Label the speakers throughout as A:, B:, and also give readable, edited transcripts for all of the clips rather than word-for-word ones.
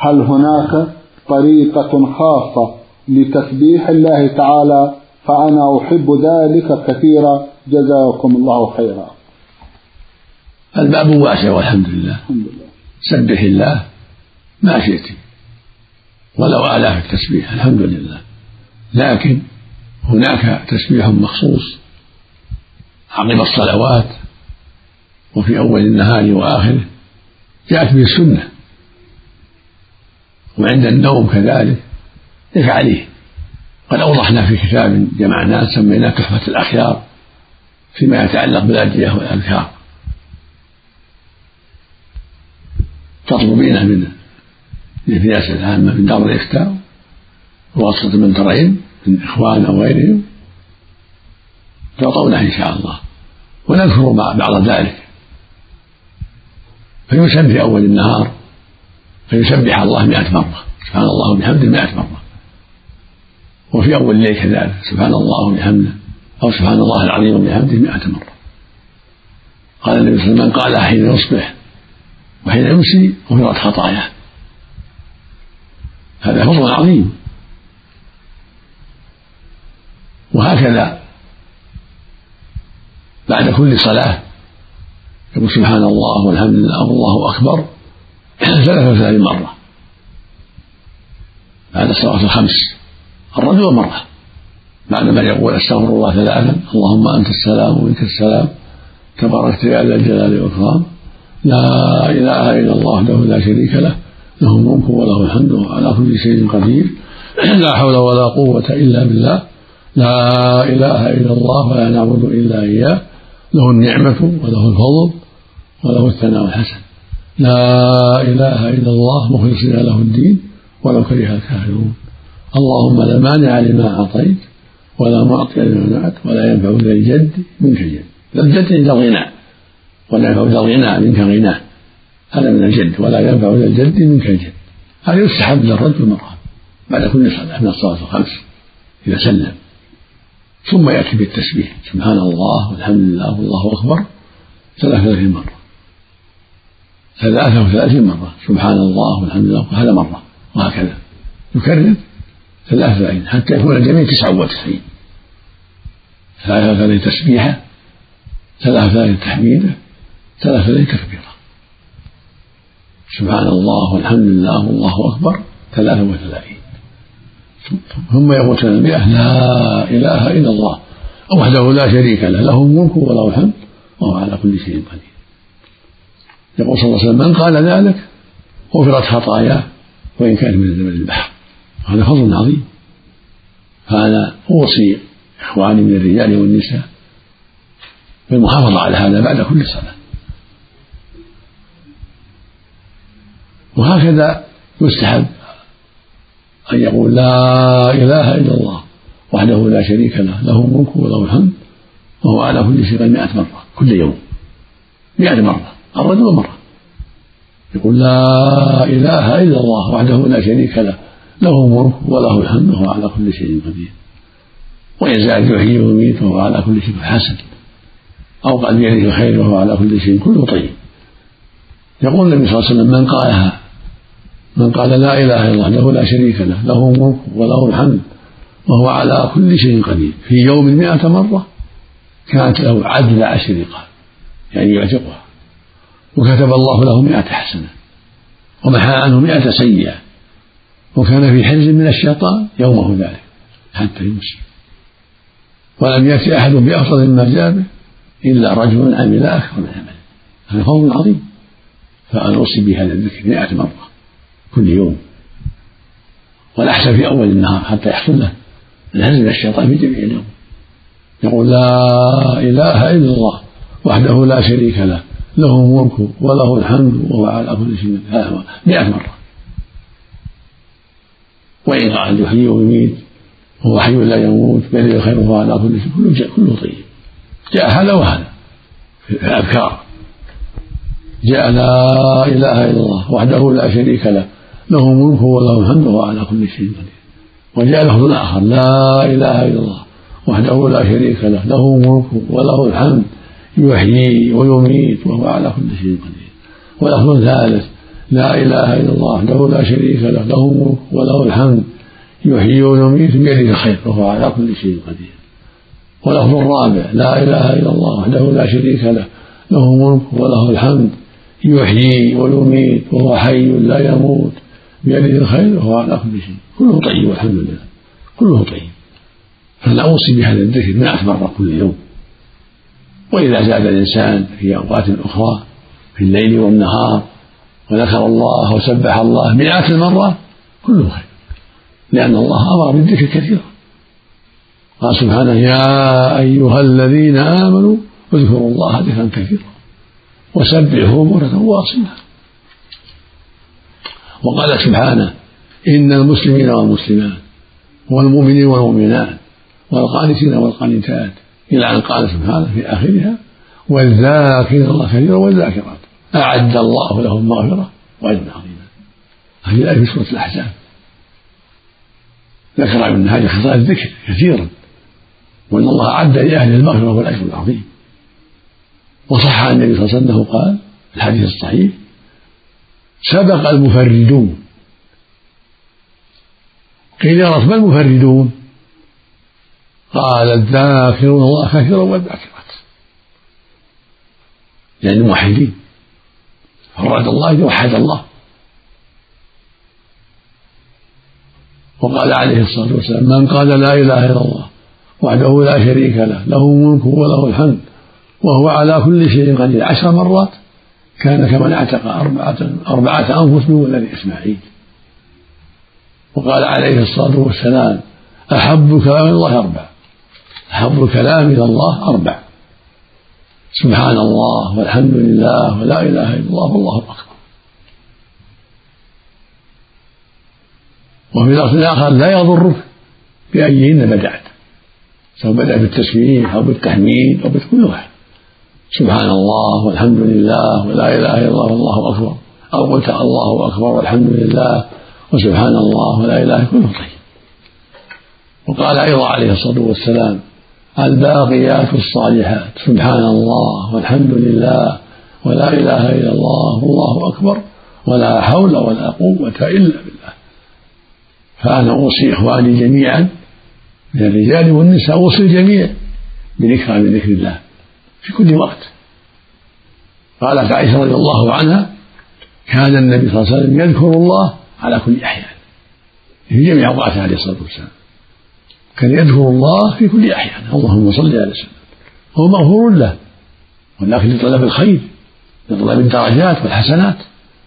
A: هل هناك طريقة خاصة لتسبيح الله تعالى؟ فأنا أحب ذلك كثيرا، جزاكم الله خيرا.
B: الباب واسع والحمد لله. سبح الله ما شئت ولو آلاف التسبيح، الحمد لله. لكن هناك تسبيح مخصوص عقب الصلوات وفي أول النهار وآخره جاءت به السنة، وعند النوم كذلك يفعله. قد أوضحنا في كتاب جمعناه سميناه تحفة الأخيار فيما يتعلق بالأدعية والأذكار، تطلبين من الناس العامة من دار الإفتاء وواسطة من ترين من إخوان أو غيرهم تعطونه إن شاء الله، ونذكر بعض ذلك. فيسبح في أول النهار فيسبح الله 100 مرة، سبحان الله وبحمده 100 مرة. وفي أول الليل كذلك سبحان الله وبحمده أو سبحان الله العظيم وبحمده 100 مرة. قال النبي صلى الله عليه وسلم قالها حين يصبح وحين يمسي غفرت خطاياه. هذا فضل عظيم. وهكذا بعد كل صلاة يقول سبحان الله والحمد لله والله أكبر 33 مرة بعد الصلاة الخمس، الرجل مرة بعدما يقول استغفر الله 3 اللهم أنت السلام ومنك السلام تباركت يا ذا الجلال والإكرام لا إله إلا الله وحده لا شريك له له الملك وله الحمد وعلى كل شيء قدير لا حول ولا قوة إلا بالله لا إله إلا الله ولا نعبد إلا إياه له النعمة وله الفضل وله الثناء الحسن لا إله إلا الله مخلصين له الدين ولو كره الكافرون اللهم لا مانع لما أعطيت ولا معطي لما منعت ولا ينفع ذا الجد منك الجد. ذا الجد عند الغنى ولا ينفع ذا الغنى منك غناه، هذا من الجد. ولا ينفع ذا الجد منك الجد. هذا يستحب للرجل مرة بعد كل صلاة من الصلاة الخمس إذا سلم، ثم يأتي بالتسبيح سبحان الله والحمد لله والله أكبر 33 مرة 33 مرة سبحان الله والحمد لله، هذا مرة، وهكذا يكرر 33 حتى يكون الجميع 99. 33 تسبيحة 33 تحميدة 33 تكبيرة سبحان الله والحمد لله والله أكبر 33. ثم يقول 300 لا إله إلا الله وحده لا شريك له له الملك وله الحمد وهو على كل شيء قدير. يقول صلى الله عليه وسلم من قال ذلك غفرت خطاياه وإن كانت من زمن البحر. هذا فضل عظيم. فأنا أوصي إخواني من الرجال والنساء بالمحافظة على هذا بعد كل صلاة. وهكذا يستحب أن يقول لا إله إلا الله وحده لا شريك له له الملك وله الحمد وهو على كل شيء 100 مرة كل يوم 100 مرة الرجل مرة. يقول لا إله إلا الله وحده لا شريك له له الملك وله الحمد وهو على كل شيء قدير. وإن زاد يحيي ويميت وهو على كل شيء حسن أو قال بيده الخير وهو على كل شيء كله طيب. يقول النبي صلى الله عليه وسلم من قال لا إله إلا الله وحده لا شريك له له الملك وله الحمد وهو على كل شيء قدير في يوم 100 مرة كانت له عدل 10 رقاب، يعني يعتقها، وكتب الله له 100 حسنة ومحى عنه 100 سيئة، وكان في حرز من الشيطان يومه ذلك حتى يمسي. ولم يأتي أحد بأفضل مما جاء به إلا رجل عمل أكثر من عمله. هذا فضل عظيم. فأنا أوصي بهذا الذكر 100 مرة كل يوم، والأحسن في أول النهار حتى يحصل له الهزم من الشيطان في جميع اليوم. يقول لا إله إلا الله وحده لا شريك له له الملك وله الحمد وهو على كل شيء 100 مرة. وإن قال يحيي ويميت وهو حي لا يموت بيده الخير وهو على كل شيء كله طيب. جاء هذا وهذا في الأذكار. جاء لا إله إلا الله وحده لا شريك له له الملك وله الحمد وهو على كل شيء قدير. وجاء لفظ آخر لا إله إلا الله وحده لا شريك له له الملك وله الحمد يحيي ويميت وهو على كل شيء قدير. ولفظ ثالث لا إله إلا الله وحده لا شريك له، له الملك وله الحمد يحيي ويميت بيده الخير وهو على كل شيء قدير. واللفظ الرابع لا إله إلا الله وحده لا شريك له، له الملك وله الحمد يحيي ويميت وهو حي لا يموت بيده الخير وهو على كل شيء. كله طيب والحمد لله، كله طيب. فأنا أوصي بهذا الذكر 100 مرة كل يوم. وإذا زاد الإنسان في أوقات أخرى في الليل والنهار وذكر الله وسبح الله 100 مرة كله خير، لأن الله أمر بالذكر كثيرا. قال سبحانه يا أيها الذين آمنوا اذكروا الله ذكرا كثيرا وسبحوه بكرة وأصيلا. وقال سبحانه إن المسلمين والمسلمات والمؤمنين والمؤمنات والقانتين والقانتات إلى أن قال سبحانه في آخرها والذاكرين الله كثيرا والذاكرات أعد الله لهم مغفرة وأجرا عظيما. هذه الآية في سورة الأحزاب ذكر ابن هذه خصائص الذكر كثيرا، وأن الله أعد لأهل المغفرة والأجر العظيم. وصح عن النبي صلى الله عليه وسلم قال في الحديث الصحيح سبق المفردون. قيل يا رب ما المفردون؟ قال الذاكرون الله كثيرا والذاكرات، يعني الموحدين فرد الله إذا وحد الله. وقال عليه الصلاة والسلام من قال لا إله إلا الله وحده لا شريك له، له الملك وله الحمد وهو على كل شيء قدير 10 مرات كان كمن اعتق 4 أنفس من ولد إسماعيل. وقال عليه الصلاة والسلام أحب كلام الله 4، أحب الكلام إلى الله 4 سبحان الله والحمد لله ولا إله إلا الله والله أكبر. وفي لفظ آخر لا يضرك بأيهن بدأت، سواء بدأ بالتسبيح أو بالتحميد أو بكل واحد، سبحان الله والحمد لله ولا إله إلا الله والله أكبر، أو قلت الله أكبر والحمد لله وسبحان الله ولا إله كله طيب. وقال أيضا عليه الصلاة والسلام الباقيات الصالحات سبحان الله والحمد لله ولا إله إلا الله والله أكبر ولا حول ولا قوة إلا بالله. فأنا أوصي إخواني جميعا من الرجال والنساء، أوصي الجميع بذكر الله في كل وقت. قالت عائشة رضي الله عنها كان النبي صلى الله عليه وسلم يذكر الله على كل أحيان في جميع أوقاته عليه الصلاة والسلام، كان يذكر الله في كل أحيان اللهم صل على سيدنا. هو مغفور له ولكن لطلب الخير لطلب الدرجات والحسنات.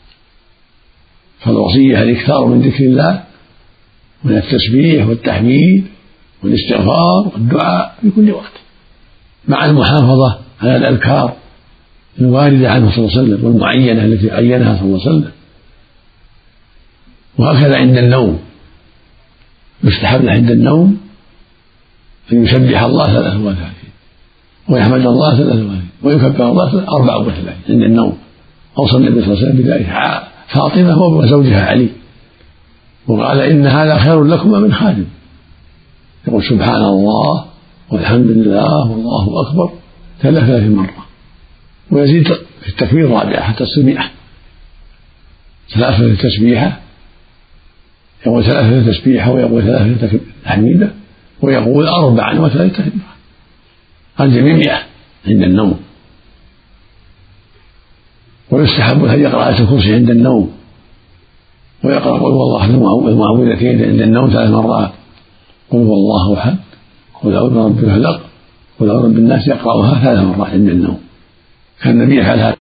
B: فالوصية الإكثار من ذكر الله من التسبيح والتحميد والاستغفار والدعاء في كل وقت، مع المحافظة على الأذكار الواردة عنه صلى الله عليه وسلم والمعينة التي عينها صلى الله عليه وسلم. وهكذا عند النوم يستحب له عند النوم أن يسبح الله 33 ويحمد الله 33 ويكبر الله 34 عند النوم. أوصى النبي صلى الله عليه وسلم بذلك فاطمة وزوجها علي، وقال إن هذا خير لكما من خادم. يقول سبحان الله والحمد لله والله أكبر 33 مرة، ويزيد في التكبير الرابعة حتى تصير 100. 3 تسبيحة، يقول 3 تسبيحة ويقول 3 تحميدة ويقول 34 تكبيرة، الجميع 100 عند النوم. ويستحب أن يقرأ آية الكرسي عند النوم، ويقرأ قل هو الله أحد المعوذتين عند النوم 3 مرات، قل هو الله أحد قل أعوذ برب الفلق قل أعوذ برب الناس، يقرأها 3 مرات عند النوم. كان النبي يفعل هذا